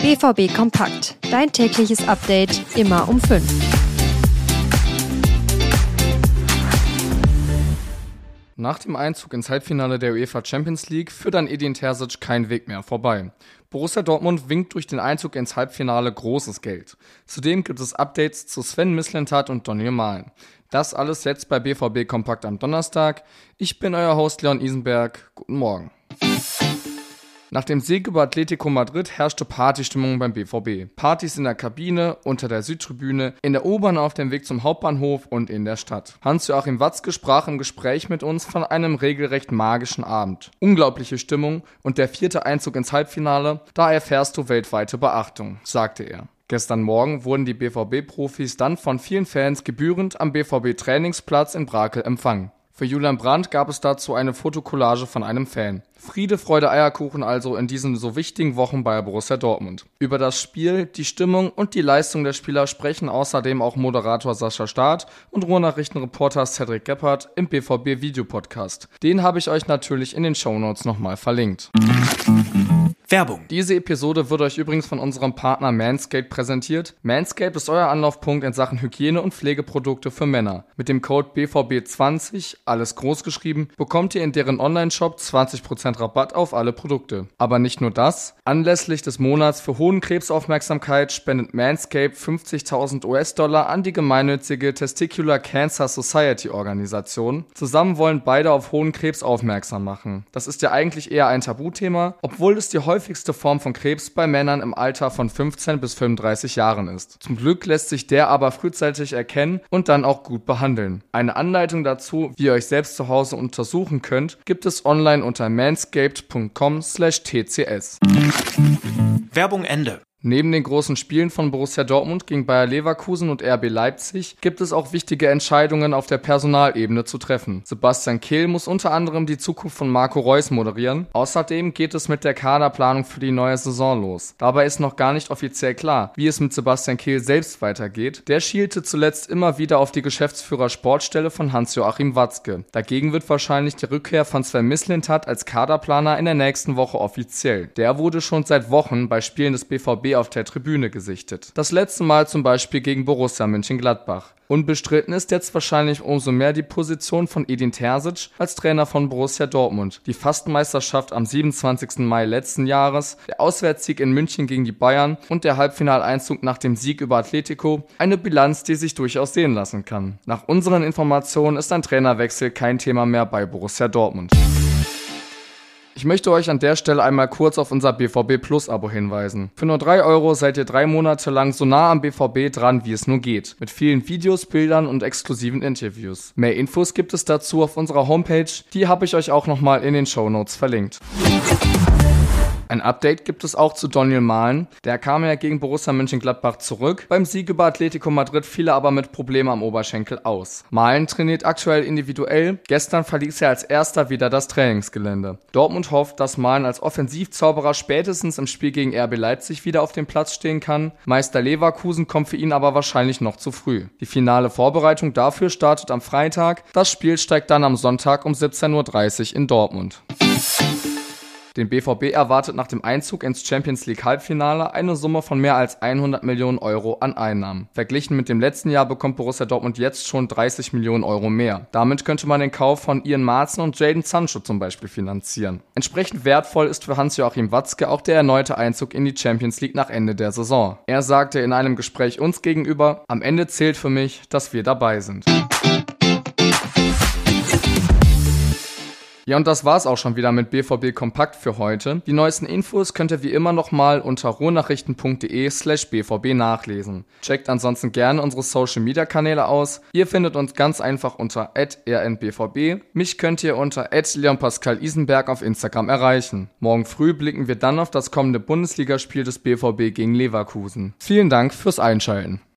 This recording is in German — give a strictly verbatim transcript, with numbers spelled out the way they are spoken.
B V B Kompakt. Dein tägliches Update immer um fünf. Nach dem Einzug ins Halbfinale der UEFA Champions League führt an Edin Terzic kein Weg mehr vorbei. Borussia Dortmund winkt durch den Einzug ins Halbfinale großes Geld. Zudem gibt es Updates zu Sven Mislintat und Daniel Mahlen. Das alles jetzt bei B V B Kompakt am Donnerstag. Ich bin euer Host Leon Isenberg. Guten Morgen. Nach dem Sieg über Atletico Madrid herrschte Partystimmung beim B V B. Partys in der Kabine, unter der Südtribüne, in der U-Bahn auf dem Weg zum Hauptbahnhof und in der Stadt. Hans-Joachim Watzke sprach im Gespräch mit uns von einem regelrecht magischen Abend. Unglaubliche Stimmung und der vierte Einzug ins Halbfinale, da erfährst du weltweite Beachtung, sagte er. Gestern Morgen wurden die B V B-Profis dann von vielen Fans gebührend am B V B-Trainingsplatz in Brakel empfangen. Für Julian Brandt gab es dazu eine Fotokollage von einem Fan. Friede, Freude, Eierkuchen also in diesen so wichtigen Wochen bei Borussia Dortmund. Über das Spiel, die Stimmung und die Leistung der Spieler sprechen außerdem auch Moderator Sascha Staat und Ruhrnachrichtenreporter Cedric Gebhardt im B V B-Videopodcast. Den habe ich euch natürlich in den Shownotes nochmal verlinkt. Werbung. Diese Episode wird euch übrigens von unserem Partner Manscaped präsentiert. Manscaped ist euer Anlaufpunkt in Sachen Hygiene- und Pflegeprodukte für Männer. Mit dem Code B V B zwanzig, alles groß geschrieben, bekommt ihr in deren Online-Shop zwanzig Prozent Rabatt auf alle Produkte. Aber nicht nur das. Anlässlich des Monats für Hodenkrebsaufmerksamkeit spendet Manscaped fünfzigtausend US-Dollar an die gemeinnützige Testicular Cancer Society Organisation. Zusammen wollen beide auf Hodenkrebs aufmerksam machen. Das ist ja eigentlich eher ein Tabuthema, obwohl es die häufigste Form von Krebs bei Männern im Alter von fünfzehn bis fünfunddreißig Jahren ist. Zum Glück lässt sich der aber frühzeitig erkennen und dann auch gut behandeln. Eine Anleitung dazu, wie ihr euch selbst zu Hause untersuchen könnt, gibt es online unter manscaped punkt com slash t c s. Werbung Ende. Neben den großen Spielen von Borussia Dortmund gegen Bayer Leverkusen und R B Leipzig gibt es auch wichtige Entscheidungen auf der Personalebene zu treffen. Sebastian Kehl muss unter anderem die Zukunft von Marco Reus moderieren. Außerdem geht es mit der Kaderplanung für die neue Saison los. Dabei ist noch gar nicht offiziell klar, wie es mit Sebastian Kehl selbst weitergeht. Der schielte zuletzt immer wieder auf die Geschäftsführer-Sportstelle von Hans-Joachim Watzke. Dagegen wird wahrscheinlich die Rückkehr von Sven Mislintat als Kaderplaner in der nächsten Woche offiziell. Der wurde schon seit Wochen bei Spielen des B V B auf der Tribüne gesichtet. Das letzte Mal zum Beispiel gegen Borussia Mönchengladbach. Unbestritten ist jetzt wahrscheinlich umso mehr die Position von Edin Terzic als Trainer von Borussia Dortmund. Die Fastmeisterschaft am siebenundzwanzigsten Mai letzten Jahres, der Auswärtssieg in München gegen die Bayern und der Halbfinaleinzug nach dem Sieg über Atletico, eine Bilanz, die sich durchaus sehen lassen kann. Nach unseren Informationen ist ein Trainerwechsel kein Thema mehr bei Borussia Dortmund. Ich möchte euch an der Stelle einmal kurz auf unser B V B Plus Abo hinweisen. Für nur drei Euro seid ihr drei Monate lang so nah am B V B dran, wie es nur geht. Mit vielen Videos, Bildern und exklusiven Interviews. Mehr Infos gibt es dazu auf unserer Homepage. Die habe ich euch auch nochmal in den Shownotes verlinkt. Ein Update gibt es auch zu Daniel Mahlen. Der kam ja gegen Borussia Mönchengladbach zurück. Beim Sieg über Atletico Madrid fiel er aber mit Problemen am Oberschenkel aus. Mahlen trainiert aktuell individuell. Gestern verließ er als erster wieder das Trainingsgelände. Dortmund hofft, dass Mahlen als Offensivzauberer spätestens im Spiel gegen R B Leipzig wieder auf dem Platz stehen kann. Meister Leverkusen kommt für ihn aber wahrscheinlich noch zu früh. Die finale Vorbereitung dafür startet am Freitag. Das Spiel steigt dann am Sonntag um siebzehn Uhr dreißig in Dortmund. Den B V B erwartet nach dem Einzug ins Champions League Halbfinale eine Summe von mehr als hundert Millionen Euro an Einnahmen. Verglichen mit dem letzten Jahr bekommt Borussia Dortmund jetzt schon dreißig Millionen Euro mehr. Damit könnte man den Kauf von Ian Maatsen und Jadon Sancho zum Beispiel finanzieren. Entsprechend wertvoll ist für Hans-Joachim Watzke auch der erneute Einzug in die Champions League nach Ende der Saison. Er sagte in einem Gespräch uns gegenüber: Am Ende zählt für mich, dass wir dabei sind. Ja, und das war's auch schon wieder mit B V B Kompakt für heute. Die neuesten Infos könnt ihr wie immer nochmal unter ruhrnachrichten punkt de slash b v b nachlesen. Checkt ansonsten gerne unsere Social Media Kanäle aus. Ihr findet uns ganz einfach unter at r n b v b. Mich könnt ihr unter at leon pascal isenberg auf Instagram erreichen. Morgen früh blicken wir dann auf das kommende Bundesligaspiel des B V B gegen Leverkusen. Vielen Dank fürs Einschalten.